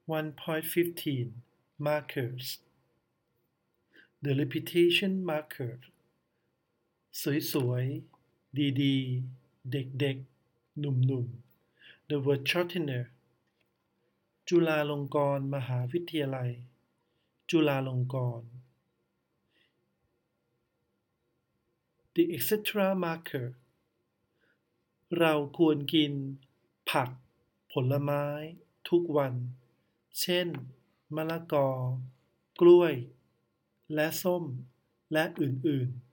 1.15 Markers The repetition marker สวยๆดีๆเด็กๆหนุ่มๆ The word shortener จุฬาลงกรณ์มหาวิทยาลัยจุฬาลงกรณ์ The etc marker เราควรกินผักผลไม้ทุกวันเช่นมะละกอกล้วยและส้มและอื่นๆ